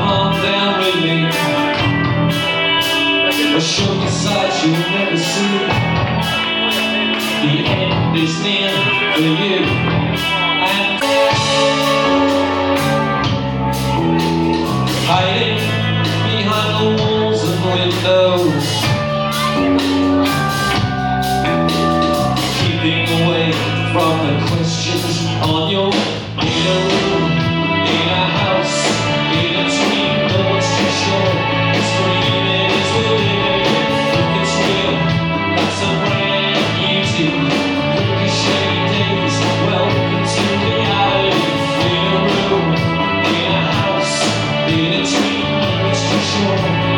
on down with me. I'll show you sights you'll never see. The end is near for you. And hiding behind the walls and windows, keeping away from the questions on your mirror. In a house, in a dream, no one's too sure. Screaming as we're living. If it's real, that's a brand new tune. Ricochet days, welcome to reality. In a room, in a house, in a dream, no one's too sure.